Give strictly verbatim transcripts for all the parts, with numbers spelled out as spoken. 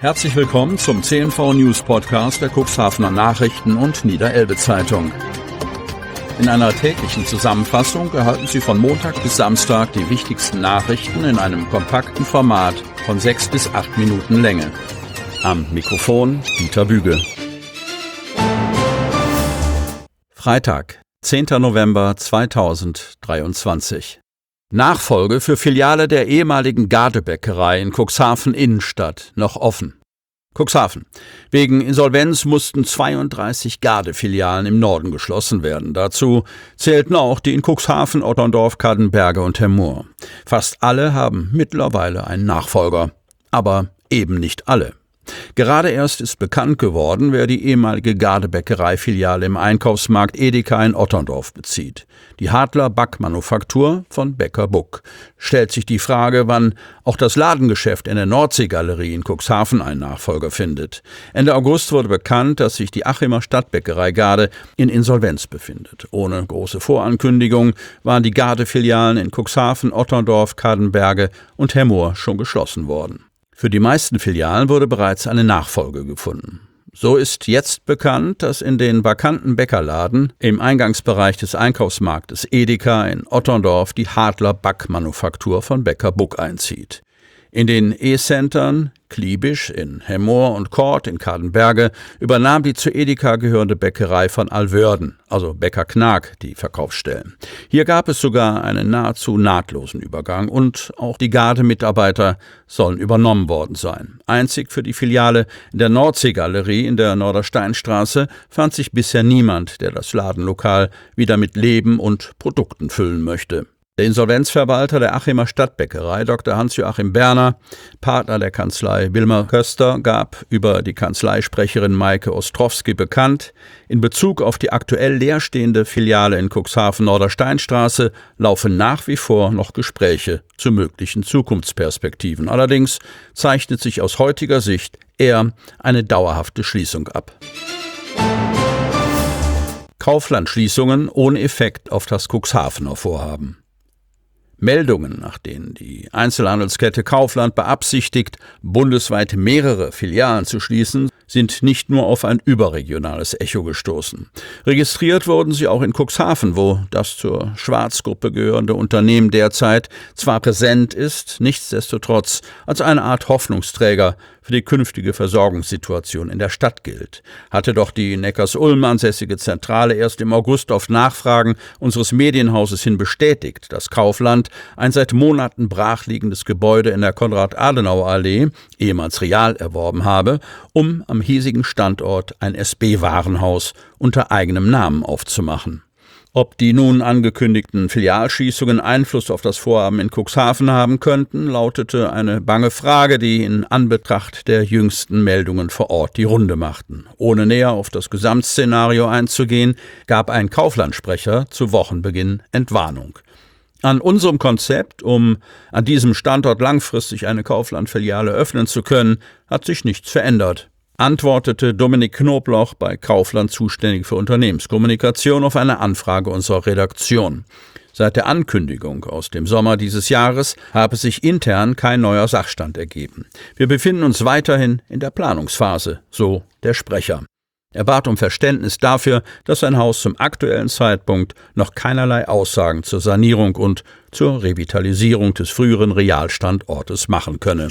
Herzlich willkommen zum C N V News Podcast der Cuxhavener Nachrichten und Niederelbe Zeitung. In einer täglichen Zusammenfassung erhalten Sie von Montag bis Samstag die wichtigsten Nachrichten in einem kompakten Format von sechs bis acht Minuten Länge. Am Mikrofon Dieter Büge. Freitag, zehnter November zweitausenddreiundzwanzig. Nachfolge für Filiale der ehemaligen Gardebäckerei in Cuxhaven Innenstadt noch offen. Cuxhaven. Wegen Insolvenz mussten zweiunddreißig Garde-Filialen im Norden geschlossen werden. Dazu zählten auch die in Cuxhaven, Otterndorf, Cadenberge und Hemmoor. Fast alle haben mittlerweile einen Nachfolger. Aber eben nicht alle. Gerade erst ist bekannt geworden, wer die ehemalige Gardebäckerei-Filiale im Einkaufsmarkt Edeka in Otterndorf bezieht. Die Hadler Backmanufaktur von Bäcker Buck. Stellt sich die Frage, wann auch das Ladengeschäft in der Nordseegalerie in Cuxhaven einen Nachfolger findet. Ende August wurde bekannt, dass sich die Achimer Stadtbäckerei Garde in Insolvenz befindet. Ohne große Vorankündigung waren die Garde-Filialen in Cuxhaven, Otterndorf, Cadenberge und Hemmoor schon geschlossen worden. Für die meisten Filialen wurde bereits eine Nachfolge gefunden. So ist jetzt bekannt, dass in den vakanten Bäckerladen im Eingangsbereich des Einkaufsmarktes Edeka in Otterndorf die Hadler Backmanufaktur von Bäcker Buck einzieht. In den E-Centern Kliebisch in Hemmoor und Kort in Cadenberge übernahm die zu Edeka gehörende Bäckerei von Alwörden, also Bäcker Knag, die Verkaufsstellen. Hier gab es sogar einen nahezu nahtlosen Übergang und auch die Garde-Mitarbeiter sollen übernommen worden sein. Einzig für die Filiale in der Nordseegalerie in der Nordersteinstraße fand sich bisher niemand, der das Ladenlokal wieder mit Leben und Produkten füllen möchte. Der Insolvenzverwalter der Achimer Stadtbäckerei, Doktor Hans-Joachim Berner, Partner der Kanzlei Wilmer Köster, gab über die Kanzleisprecherin Maike Ostrowski bekannt, in Bezug auf die aktuell leerstehende Filiale in Cuxhaven Nordersteinstraße laufen nach wie vor noch Gespräche zu möglichen Zukunftsperspektiven. Allerdings zeichnet sich aus heutiger Sicht eher eine dauerhafte Schließung ab. Kauflandschließungen ohne Effekt auf das Cuxhavener Vorhaben. Meldungen, nach denen die Einzelhandelskette Kaufland beabsichtigt, bundesweit mehrere Filialen zu schließen, sind nicht nur auf ein überregionales Echo gestoßen. Registriert wurden sie auch in Cuxhaven, wo das zur Schwarzgruppe gehörende Unternehmen derzeit zwar präsent ist, nichtsdestotrotz als eine Art Hoffnungsträger für die künftige Versorgungssituation in der Stadt gilt. Hatte doch die Neckarsulm ansässige Zentrale erst im August auf Nachfragen unseres Medienhauses hin bestätigt, dass Kaufland ein seit Monaten brachliegendes Gebäude in der Konrad-Adenauer-Allee, ehemals Real, erworben habe, um am hiesigen Standort ein S B-Warenhaus unter eigenem Namen aufzumachen. Ob die nun angekündigten Filialschließungen Einfluss auf das Vorhaben in Cuxhaven haben könnten, lautete eine bange Frage, die in Anbetracht der jüngsten Meldungen vor Ort die Runde machten. Ohne näher auf das Gesamtszenario einzugehen, gab ein Kauflandsprecher zu Wochenbeginn Entwarnung. An unserem Konzept, um an diesem Standort langfristig eine Kaufland-Filiale öffnen zu können, hat sich nichts verändert, antwortete Dominik Knobloch, bei Kaufland zuständig für Unternehmenskommunikation, auf eine Anfrage unserer Redaktion. Seit der Ankündigung aus dem Sommer dieses Jahres habe sich intern kein neuer Sachstand ergeben. Wir befinden uns weiterhin in der Planungsphase, so der Sprecher. Er bat um Verständnis dafür, dass sein Haus zum aktuellen Zeitpunkt noch keinerlei Aussagen zur Sanierung und zur Revitalisierung des früheren Realstandortes machen könne.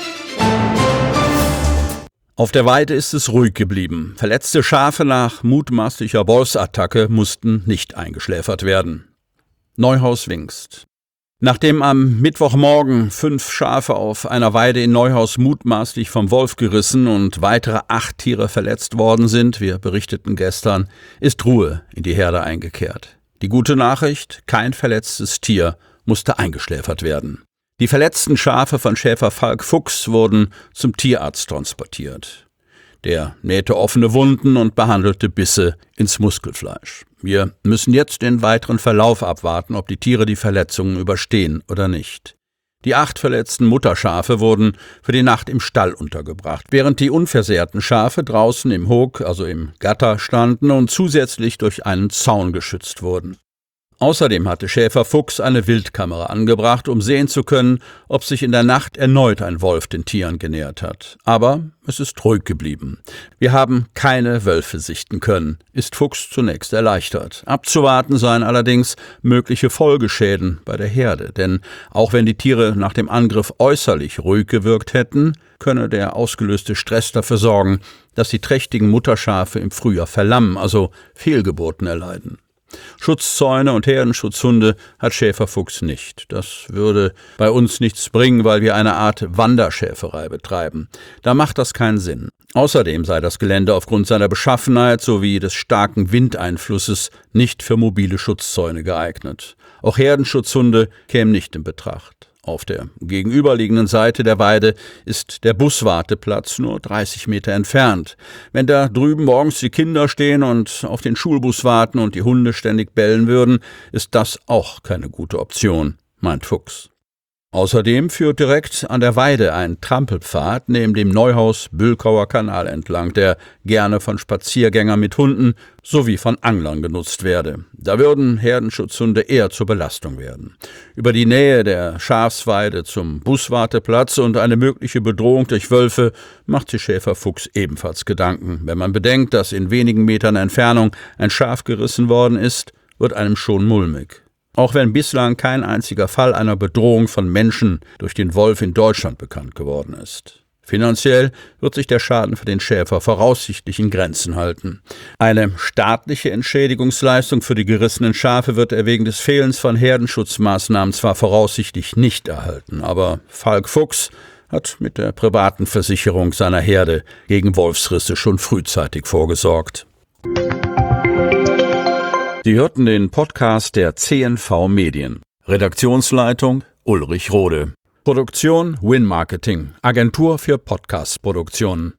Auf der Weide ist es ruhig geblieben. Verletzte Schafe nach mutmaßlicher Wolfsattacke mussten nicht eingeschläfert werden. Neuhaus-Wingst. Nachdem am Mittwochmorgen fünf Schafe auf einer Weide in Neuhaus mutmaßlich vom Wolf gerissen und weitere acht Tiere verletzt worden sind, wir berichteten gestern, ist Ruhe in die Herde eingekehrt. Die gute Nachricht, kein verletztes Tier musste eingeschläfert werden. Die verletzten Schafe von Schäfer Falk Fuchs wurden zum Tierarzt transportiert. Der nähte offene Wunden und behandelte Bisse ins Muskelfleisch. Wir müssen jetzt den weiteren Verlauf abwarten, ob die Tiere die Verletzungen überstehen oder nicht. Die acht verletzten Mutterschafe wurden für die Nacht im Stall untergebracht, während die unversehrten Schafe draußen im Hog, also im Gatter, standen und zusätzlich durch einen Zaun geschützt wurden. Außerdem hatte Schäfer Fuchs eine Wildkamera angebracht, um sehen zu können, ob sich in der Nacht erneut ein Wolf den Tieren genähert hat. Aber es ist ruhig geblieben. Wir haben keine Wölfe sichten können, ist Fuchs zunächst erleichtert. Abzuwarten seien allerdings mögliche Folgeschäden bei der Herde, denn auch wenn die Tiere nach dem Angriff äußerlich ruhig gewirkt hätten, könne der ausgelöste Stress dafür sorgen, dass die trächtigen Mutterschafe im Frühjahr verlammen, also Fehlgeburten erleiden. Schutzzäune und Herdenschutzhunde hat Schäfer Fuchs nicht. Das würde bei uns nichts bringen, weil wir eine Art Wanderschäferei betreiben. Da macht das keinen Sinn. Außerdem sei das Gelände aufgrund seiner Beschaffenheit sowie des starken Windeinflusses nicht für mobile Schutzzäune geeignet. Auch Herdenschutzhunde kämen nicht in Betracht. Auf der gegenüberliegenden Seite der Weide ist der Buswarteplatz nur dreißig Meter entfernt. Wenn da drüben morgens die Kinder stehen und auf den Schulbus warten und die Hunde ständig bellen würden, ist das auch keine gute Option, meint Fuchs. Außerdem führt direkt an der Weide ein Trampelpfad neben dem Neuhaus-Bülkauer Kanal entlang, der gerne von Spaziergängern mit Hunden sowie von Anglern genutzt werde. Da würden Herdenschutzhunde eher zur Belastung werden. Über die Nähe der Schafsweide zum Buswarteplatz und eine mögliche Bedrohung durch Wölfe macht sich Schäfer Fuchs ebenfalls Gedanken. Wenn man bedenkt, dass in wenigen Metern Entfernung ein Schaf gerissen worden ist, wird einem schon mulmig. Auch wenn bislang kein einziger Fall einer Bedrohung von Menschen durch den Wolf in Deutschland bekannt geworden ist. Finanziell wird sich der Schaden für den Schäfer voraussichtlich in Grenzen halten. Eine staatliche Entschädigungsleistung für die gerissenen Schafe wird er wegen des Fehlens von Herdenschutzmaßnahmen zwar voraussichtlich nicht erhalten, aber Falk Fuchs hat mit der privaten Versicherung seiner Herde gegen Wolfsrisse schon frühzeitig vorgesorgt. Sie hörten den Podcast der C N V Medien. Redaktionsleitung Ulrich Rode. Produktion Win Marketing, Agentur für Podcast-Produktionen.